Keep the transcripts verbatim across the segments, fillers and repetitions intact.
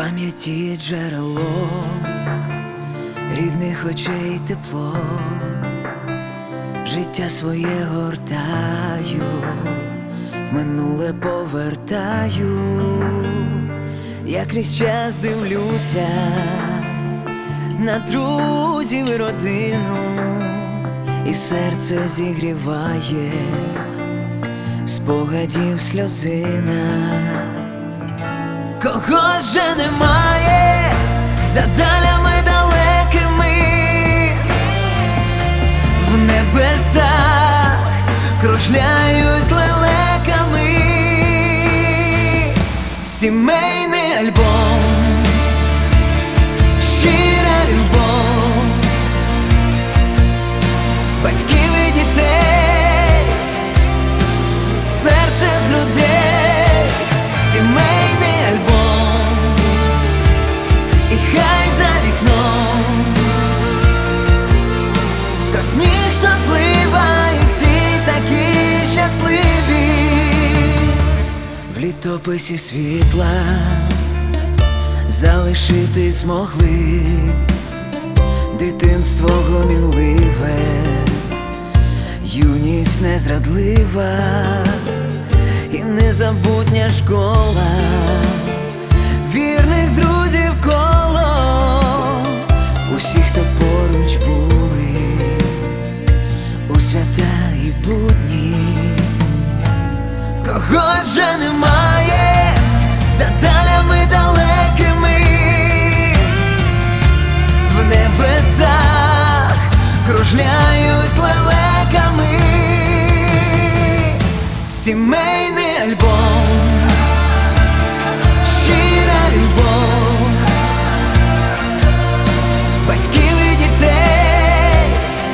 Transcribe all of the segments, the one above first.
пам'яті джерело рідних очей тепло, життя своє гортаю, в минуле повертаю. Я крізь час дивлюся на друзів і родину, і серце зігріває спогадів сльозина. Когось вже немає за далями далекими, в небесах кружляють лелеками. Сімейний альбом, щира любов, батьків і дітей, серце з людей. Сімейний альбом, і хай за вікном то сніг, то злива, і всі такі щасливі. В літописі світла залишити змогли дитинство гомінливе, юність незрадлива і незабутня школа, вірних друзів коло, усі, хто поруч були у свята і будні. Когось вже немає за далями далекими, в небесах кружляють лелеками. Сімейний альбом, щира любов, батьків і дітей,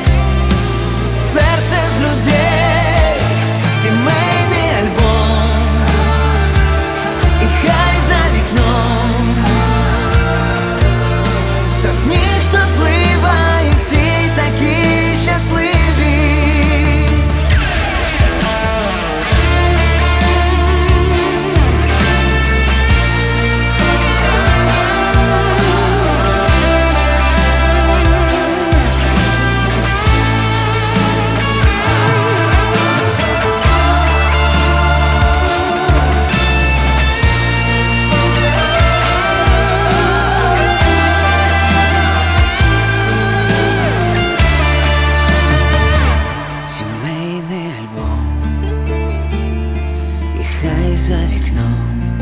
серце з людей. Сімейний альбом, і хай за вікном то сніг, то злива, і всі такі щасливі. Хай за вікном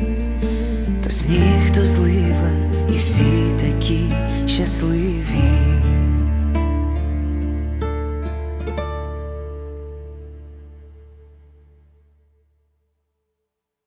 то сніг, то злива, і всі такі щасливі.